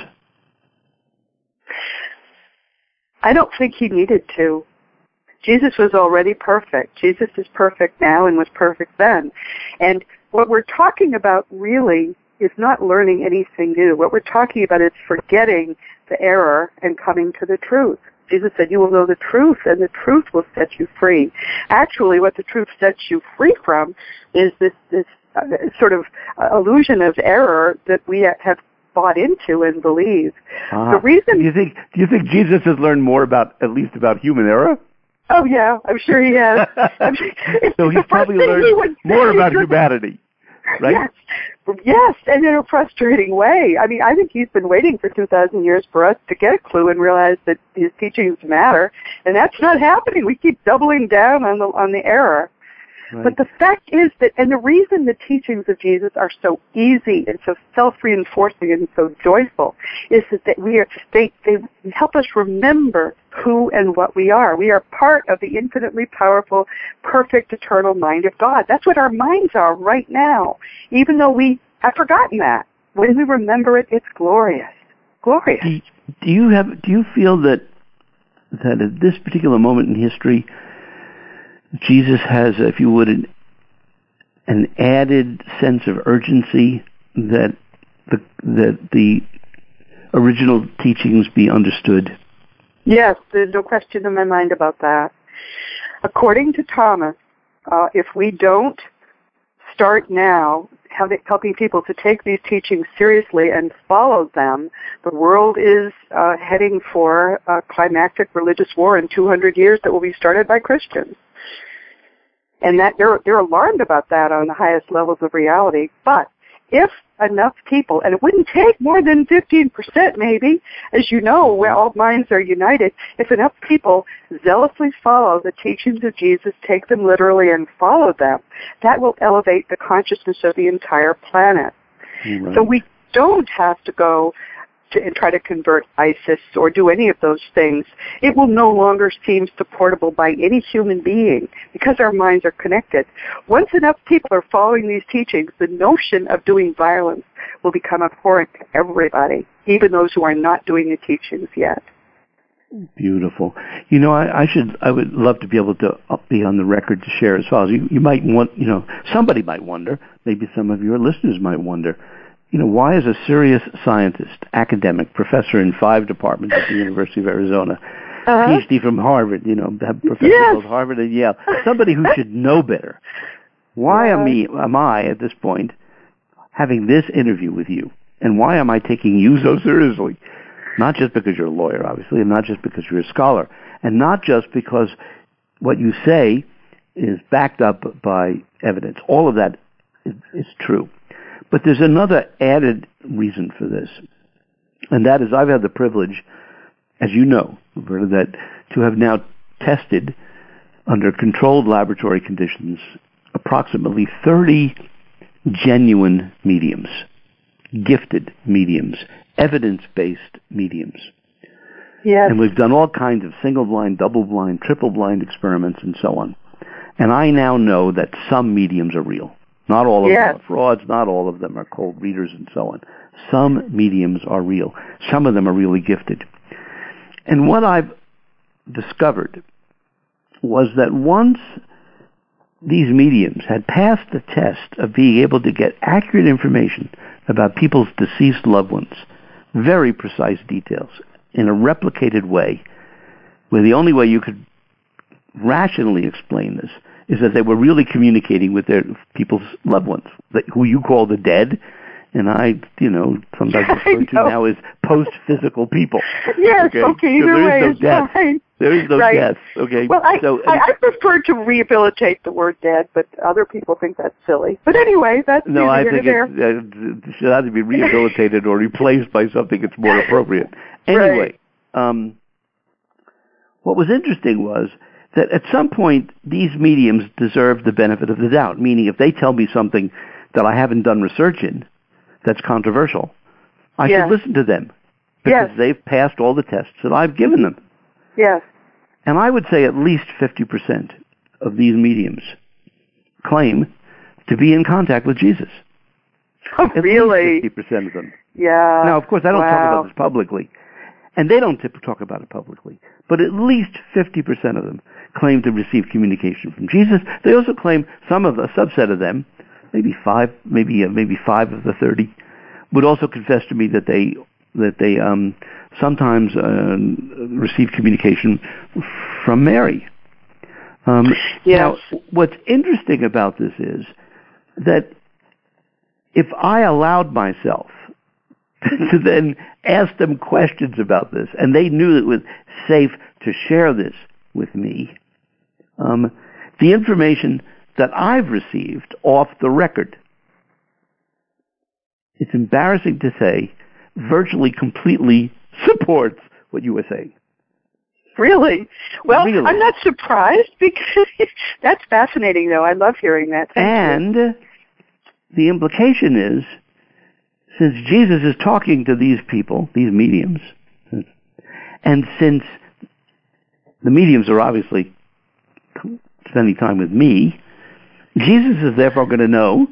I don't think he needed to. Jesus was already perfect. Jesus is perfect now and was perfect then. And what we're talking about really is not learning anything new. What we're talking about is forgetting the error and coming to the truth. Jesus said, you will know the truth, and the truth will set you free. Actually, what the truth sets you free from is this sort of illusion of error that we have bought into and believe. The reason... Do you think Jesus has learned more at least about human error? Oh, yeah, I'm sure he has. So he's probably learned more about humanity, right? Yes, and in a frustrating way. I mean, I think he's been waiting for 2,000 years for us to get a clue and realize that his teachings matter, and that's not happening. We keep doubling down on the error. Right. But the fact is that, and the reason the teachings of Jesus are so easy and so self-reinforcing and so joyful, is that they help us remember who and what we are. We are part of the infinitely powerful, perfect, eternal mind of God. That's what our minds are right now, even though we have forgotten that. When we remember it, it's glorious. Glorious. Do you feel that at this particular moment in history, Jesus has, if you would, an added sense of urgency that the original teachings be understood? Yes, there's no question in my mind about that. According to Thomas, if we don't start now helping people to take these teachings seriously and follow them, the world is heading for a climactic religious war in 200 years that will be started by Christians. And that they're alarmed about that on the highest levels of reality. But if enough people, and it wouldn't take more than 15% maybe, as you know, where all minds are united, if enough people zealously follow the teachings of Jesus, take them literally and follow them, that will elevate the consciousness of the entire planet. Right. So we don't have to go and try to convert ISIS or do any of those things. It will no longer seem supportable by any human being because our minds are connected. Once enough people are following these teachings, the notion of doing violence will become abhorrent to everybody, even those who are not doing the teachings yet. Beautiful. You know, I would love to be able to be on the record to share as follows. You might want, somebody might wonder, maybe some of your listeners might wonder, why is a serious scientist, academic, professor in 5 departments at the University of Arizona, PhD from Harvard, professor of Harvard and Yale, somebody who should know better, why am I at this point having this interview with you? And why am I taking you so seriously? Not just because you're a lawyer, obviously, and not just because you're a scholar, and not just because what you say is backed up by evidence. All of that is true. But there's another added reason for this, and that is I've had the privilege, as you know, Roberta, that to have now tested under controlled laboratory conditions approximately 30 genuine mediums, gifted mediums, evidence-based mediums. Yes. And we've done all kinds of single-blind, double-blind, triple-blind experiments and so on. And I now know that some mediums are real. Not all of them are frauds, not all of them are cold readers and so on. Some mediums are real. Some of them are really gifted. And what I've discovered was that once these mediums had passed the test of being able to get accurate information about people's deceased loved ones, very precise details, in a replicated way, where the only way you could rationally explain this is that they were really communicating with their people's loved ones, who you call the dead, and I, sometimes refer to now as post-physical people. Yes, okay, either way is fine. There is no death, okay? Well, I prefer to rehabilitate the word dead, but other people think that's silly. But anyway, that's no, I think it should either be rehabilitated or replaced by something that's more appropriate. Anyway, what was interesting was that at some point these mediums deserve the benefit of the doubt, meaning if they tell me something that I haven't done research in that's controversial, I should listen to them because they've passed all the tests that I've given them. Yes. And I would say at least 50% of these mediums claim to be in contact with Jesus. Oh, really? At least 50% of them. Yeah. Now, of course, I don't talk about this publicly, and they don't talk about it publicly, but at least 50% of them claim to receive communication from Jesus. They also claim a subset of them, maybe 5 of the 30, would also confess to me that they sometimes receive communication from Mary. Now, what's interesting about this is that if I allowed myself to then ask them questions about this, and they knew it was safe to share this with me, the information that I've received off the record, it's embarrassing to say, virtually completely supports what you were saying. Really? Well, really. I'm not surprised because that's fascinating, though. I love hearing that. Thank you. The implication is, since Jesus is talking to these people, these mediums, and since the mediums are obviously spending time with me, Jesus is therefore going to know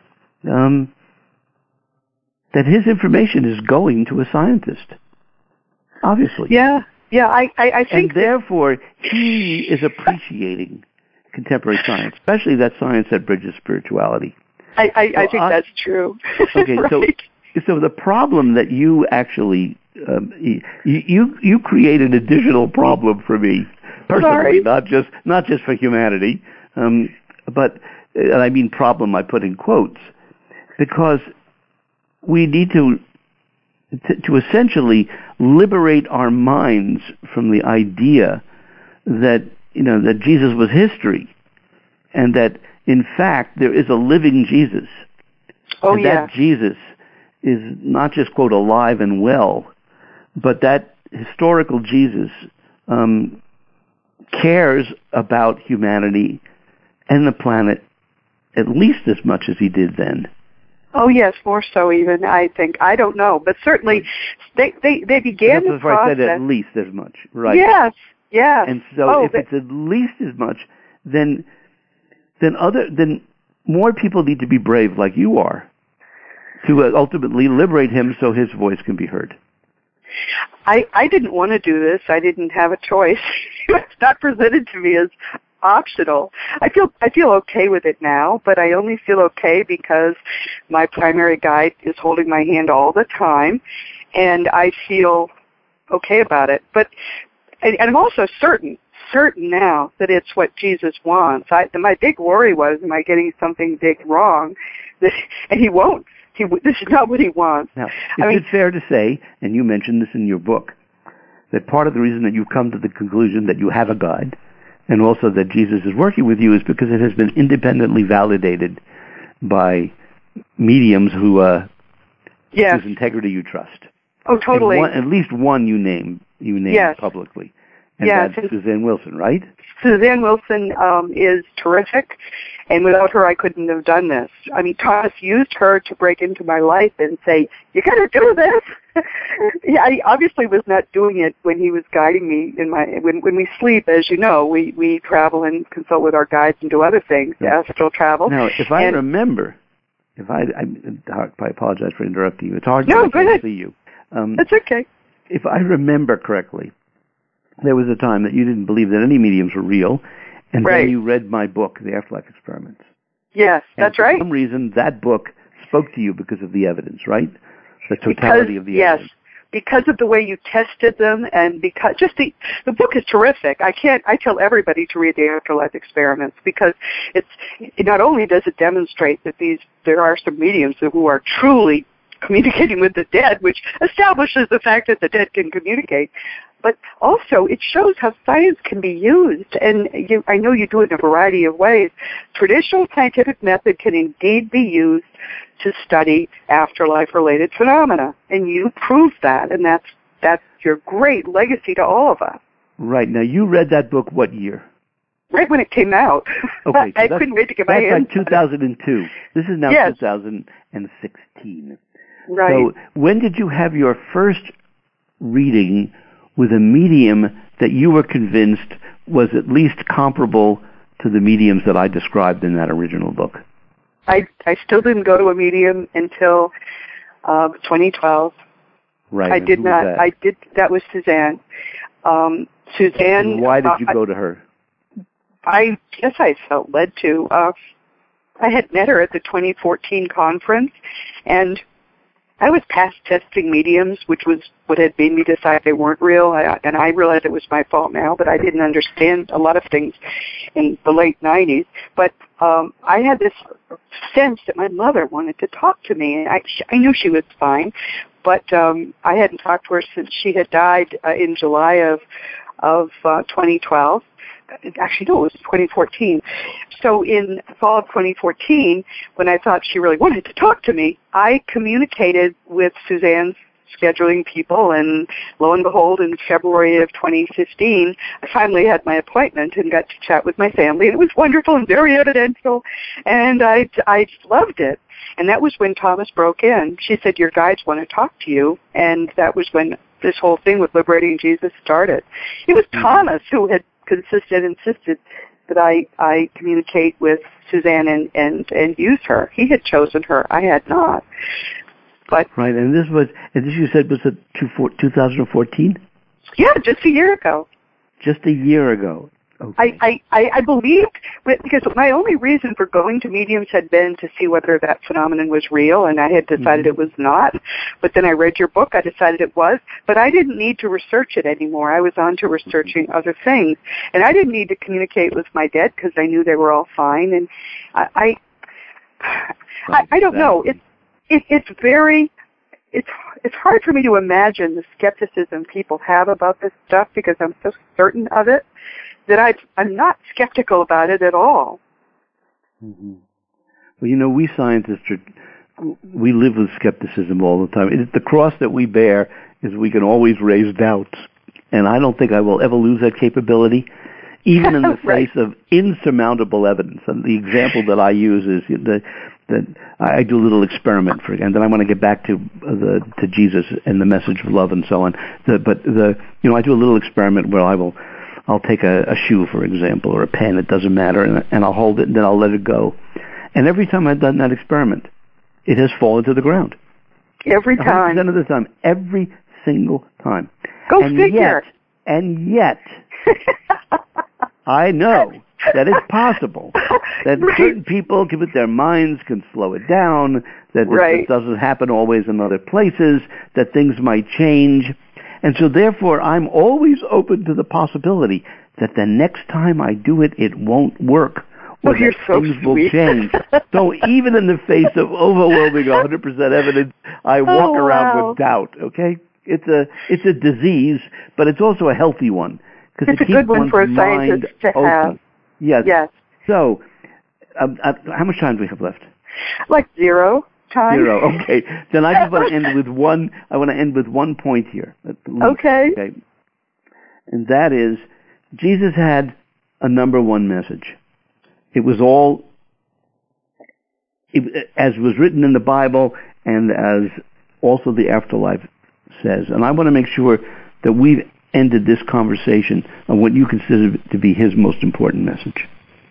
that his information is going to a scientist. Obviously. Yeah, I think... And therefore, he is appreciating contemporary science, especially that science that bridges spirituality. I think that's true. Okay, right. So the problem that you actually... you create an additional problem for me, personally, not just for humanity. but and I mean problem I put in quotes, because we need to essentially liberate our minds from the idea that that Jesus was history, and that in fact there is a living Jesus. Oh, and that Jesus is not just, quote, alive and well, but that historical Jesus cares about humanity and the planet at least as much as he did then. Oh, yes, more so even, I think. I don't know, but certainly they began the process. I said at least as much, right? Yes, yes. And so if it's at least as much, then more people need to be brave like you are to ultimately liberate him so his voice can be heard. I didn't want to do this. I didn't have a choice. It's not presented to me as optional. I feel okay with it now, but I only feel okay because my primary guide is holding my hand all the time, and I feel okay about it. But and I'm also certain now that it's what Jesus wants. My big worry was, am I getting something big wrong? And he won't. This is not what he wants. Now, is it fair to say, and you mentioned this in your book, that part of the reason that you've come to the conclusion that you have a guide, and also that Jesus is working with you, is because it has been independently validated by mediums whose integrity you trust. Oh, totally. At least one you name yes. publicly. And that's Suzanne Wilson, right? Suzanne Wilson is terrific, and without her I couldn't have done this. I mean, Thomas used her to break into my life and say, you got to do this. I obviously was not doing it when he was guiding me when we sleep, as you know, we travel and consult with our guides and do other things, astral travel. Now, if I remember, I apologize for interrupting you. It's hard to see you. That's okay. If I remember correctly, there was a time that you didn't believe that any mediums were real, and then you read my book, The Afterlife Experiments. Yes, that's right. For some reason, that book spoke to you because of the evidence, right? The totality of the evidence. Yes, because of the way you tested them, and because just the book is terrific. I tell everybody to read The Afterlife Experiments, because it not only does it demonstrate that there are some mediums who are truly communicating with the dead, which establishes the fact that the dead can communicate, but also it shows how science can be used. And I know you do it in a variety of ways. Traditional scientific method can indeed be used to study afterlife-related phenomena, and you proved that, and that's your great legacy to all of us. Right. Now, you read that book what year? Right when it came out. Okay, so I couldn't wait to get my hands on it. That's like 2002. This is now 2016. Right. So when did you have your first reading with a medium that you were convinced was at least comparable to the mediums that I described in that original book? I still didn't go to a medium until 2012. Right. I did not. That was Suzanne. Suzanne. And why did you go to her? I guess I felt led to. I had met her at the 2014 conference, and I was past testing mediums, which was what had made me decide they weren't real, and I realize it was my fault now, but I didn't understand a lot of things in the late 90s. But I had this sense that my mother wanted to talk to me, and I knew she was fine, but I hadn't talked to her since she had died in July of 2012. Actually, no, it was 2014. So in the fall of 2014, when I thought she really wanted to talk to me, I communicated with Suzanne's scheduling people, and lo and behold, in February of 2015, I finally had my appointment and got to chat with my family, and it was wonderful and very evidential, and I loved it. And that was when Thomas broke in. She said, your guides want to talk to you, and that was when this whole thing with Liberating Jesus started. It was Thomas who had insisted that I communicate with Suzanne and use her. He had chosen her. I had not. But right, and this you said was it 2014? Yeah, just a year ago. Just a year ago. Okay. I believed, because my only reason for going to mediums had been to see whether that phenomenon was real, and I had decided it was not. But then I read your book, I decided it was, but I didn't need to research it anymore. I was on to researching other things. And I didn't need to communicate with my dead because I knew they were all fine. And I don't know. It's hard for me to imagine the skepticism people have about this stuff because I'm so certain of it that I'm not skeptical about it at all. Mm-hmm. Well, we scientists, we live with skepticism all the time. It's the cross that we bear is we can always raise doubts. And I don't think I will ever lose that capability, even in the face of insurmountable evidence. And the example that I use is that I do a little experiment and then I want to get back to Jesus and the message of love and so on. I do a little experiment where I'll take a shoe, for example, or a pen, it doesn't matter, and I'll hold it and then I'll let it go. And every time I've done that experiment, it has fallen to the ground. Every time. 100% of the time. Every single time. Go figure. And yet, I know that it's possible that certain people, with their minds, can slow it down, that it doesn't happen always in other places, that things might change. And so therefore, I'm always open to the possibility that the next time I do it, it won't work. Or that things will change. So even in the face of overwhelming 100% evidence, I walk around with doubt, okay? It's a disease, but it's also a healthy one. It's a good one for a scientist to have. Yes. So, how much time do we have left? Like 0 time. 0. Okay. Then I just want to end with one. I want to end with one point here. Okay. And that is, Jesus had a number one message. It was all, as was written in the Bible, and as also the afterlife says. And I want to make sure that we've ended this conversation on what you consider to be his most important message.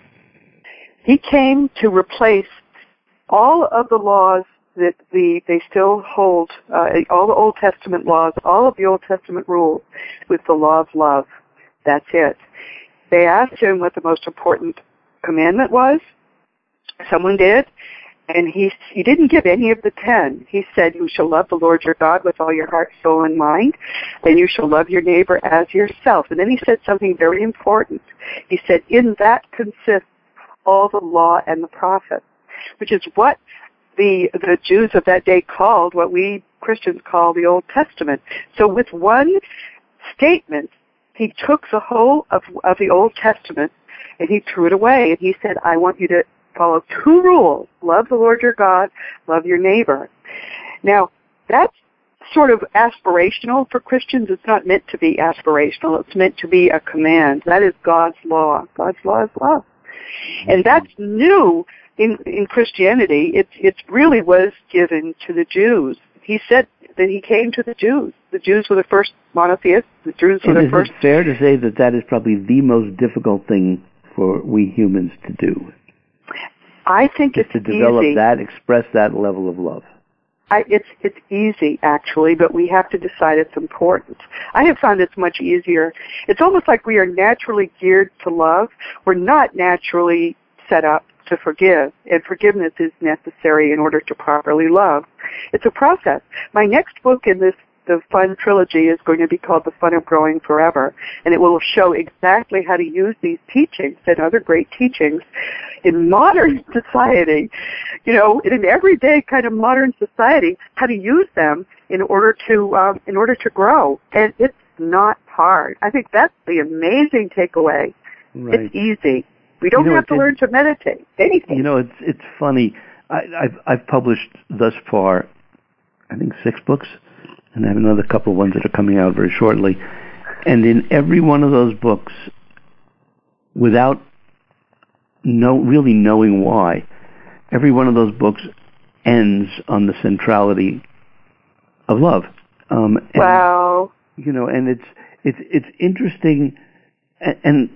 He came to replace all of the laws that they still hold, all the Old Testament laws, all of the Old Testament rules, with the law of love. That's it. They asked him what the most important commandment was. Someone did. And he didn't give any of the 10. He said, you shall love the Lord your God with all your heart, soul, and mind, and you shall love your neighbor as yourself. And then he said something very important. He said, in that consists all the law and the prophets, which is what the Jews of that day called, what we Christians call the Old Testament. So with one statement, he took the whole of the Old Testament and he threw it away. And he said, I want you to follow 2 rules. Love the Lord your God, love your neighbor. Now, that's sort of aspirational for Christians. It's not meant to be aspirational. It's meant to be a command. That is God's law. God's law is love. And that's new in Christianity. It really was given to the Jews. He said that he came to the Jews. The Jews were the first monotheists. The Jews were the first. Is it fair to say that is probably the most difficult thing for we humans to do? I think it's to develop that, express that level of love. It's easy, actually, but we have to decide it's important. I have found it's much easier. It's almost like we are naturally geared to love. We're not naturally set up to forgive, and forgiveness is necessary in order to properly love. It's a process. My next book in the Fun trilogy is going to be called The Fun of Growing Forever, and it will show exactly how to use these teachings and other great teachings in modern society, in an everyday kind of modern society, how to use them in order to grow. And it's not hard. I think that's the amazing takeaway. Right. It's easy. We don't have to learn to meditate. Anything. It's funny. I've published thus far, I think 6 books. And I have another couple of ones that are coming out very shortly. And in every one of those books, without really knowing why, every one of those books ends on the centrality of love. Wow. And it's interesting, and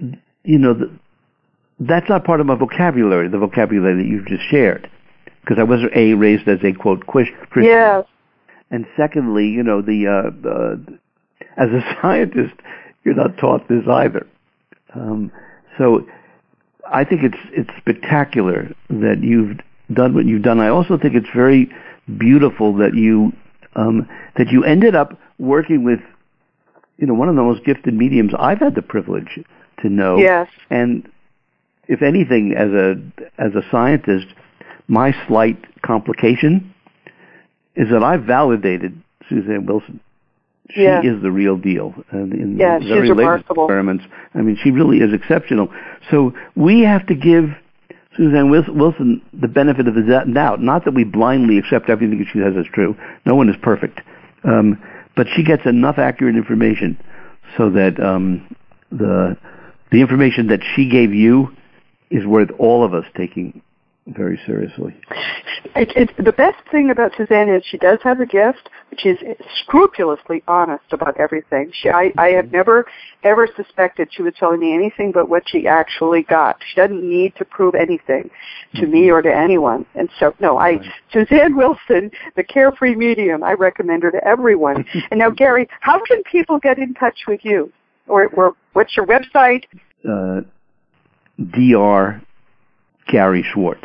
that's not part of my vocabulary, the vocabulary that you've just shared, because I was raised as a quote Christian. Yes. And secondly, as a scientist, you're not taught this either. So I think it's spectacular that you've done what you've done. I also think it's very beautiful that you ended up working with, one of the most gifted mediums I've had the privilege to know. Yes. And if anything, as a scientist, my slight complication is that I've validated Suzanne Wilson. She is the real deal. And in the very she's latest remarkable. experiments, she really is exceptional. So we have to give Suzanne Wilson the benefit of the doubt. Not that we blindly accept everything she says as true. No one is perfect. But she gets enough accurate information so that the information that she gave you is worth all of us taking very seriously. The best thing about Suzanne is she does have a gift, which is scrupulously honest about everything. I have never, ever suspected she was telling me anything but what she actually got. She doesn't need to prove anything to me or to anyone. And so, Suzanne Wilson, the Carefree Medium, I recommend her to everyone. And now, Gary, how can people get in touch with you? Or what's your website? Dr. Gary Schwartz,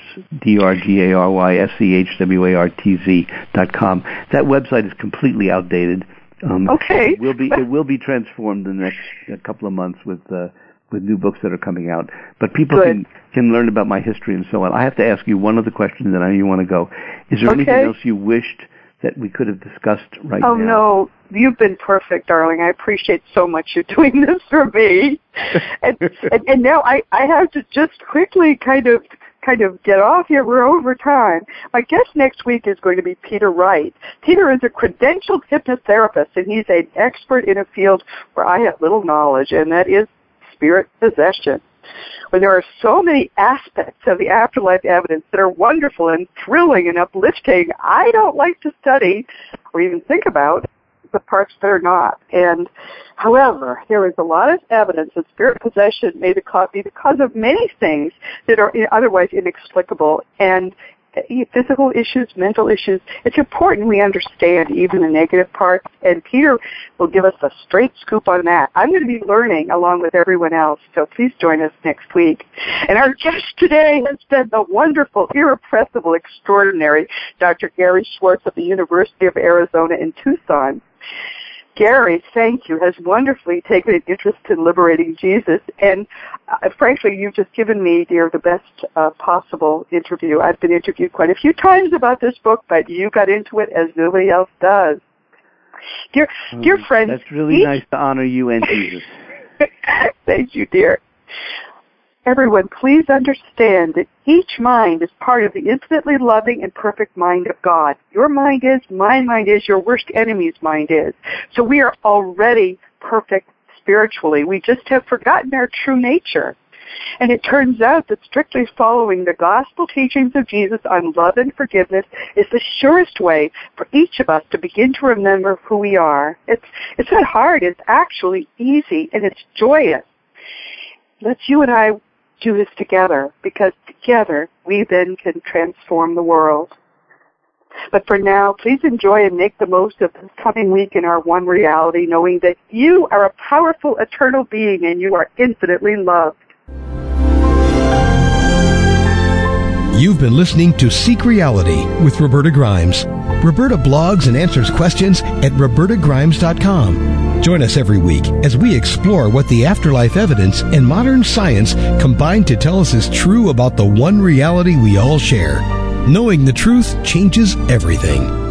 DrGarySchwartz.com. That website is completely outdated. Okay. It will be transformed in the next couple of months with new books that are coming out. But people can learn about my history and so on. I have to ask you one other question, then I know you want to go. Is there anything else you wished that we could have discussed right now? Oh, no. You've been perfect, darling. I appreciate so much you doing this for me. and now I have to just quickly kind of get off here. We're over time. My guest next week is going to be Peter Wright. Peter is a credentialed hypnotherapist, and he's an expert in a field where I have little knowledge, and that is spirit possession. When there are so many aspects of the afterlife evidence that are wonderful and thrilling and uplifting, I don't like to study or even think about the parts that are not. And however, there is a lot of evidence that spirit possession may be because of many things that are otherwise inexplicable, and physical issues, mental issues. It's important we understand even the negative parts, and Peter will give us a straight scoop on that. I'm going to be learning along with everyone else, so please join us next week. And our guest today has been the wonderful, irrepressible, extraordinary Dr. Gary Schwartz of the University of Arizona in Tucson. Gary, thank you, has wonderfully taken an interest in liberating Jesus, and frankly, you've just given me, dear, the best possible interview. I've been interviewed quite a few times about this book, but you got into it as nobody else does. Dear friends, that's really nice to honor you and Jesus. Thank you, dear. Everyone, please understand that each mind is part of the infinitely loving and perfect mind of God. Your mind is, my mind is, your worst enemy's mind is. So we are already perfect spiritually. We just have forgotten our true nature. And it turns out that strictly following the gospel teachings of Jesus on love and forgiveness is the surest way for each of us to begin to remember who we are. It's not hard. It's actually easy, and it's joyous. Let's you and I do this together, because together we then can transform the world. But for now, please enjoy and make the most of this coming week in our one reality, knowing that you are a powerful, eternal being and you are infinitely loved. You've been listening to Seek Reality with Roberta Grimes. Roberta blogs and answers questions at robertagrimes.com. Join us every week as we explore what the afterlife evidence and modern science combine to tell us is true about the one reality we all share. Knowing the truth changes everything.